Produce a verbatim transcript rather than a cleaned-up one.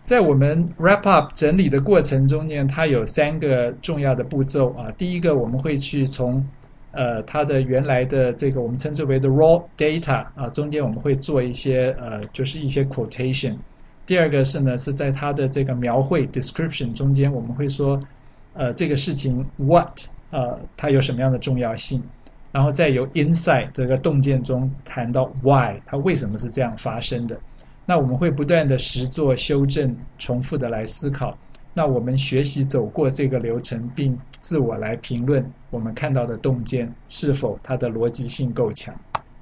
在我们 wrap up 整理的过程中间，它有三个重要的步骤啊。第一个，我们会去从呃它的原来的这个我们称之为的 raw data 啊，中间我们会做一些呃就是一些 quotation。第二个是呢是在它的这个描绘 description 中间，我们会说呃这个事情 what 呃它有什么样的重要性，然后再由 insight 这个洞见中谈到 why 它为什么是这样发生的。那我们会不断的实作修正重复的来思考，那我们学习走过这个流程，并自我来评论我们看到的洞见是否它的逻辑性够强。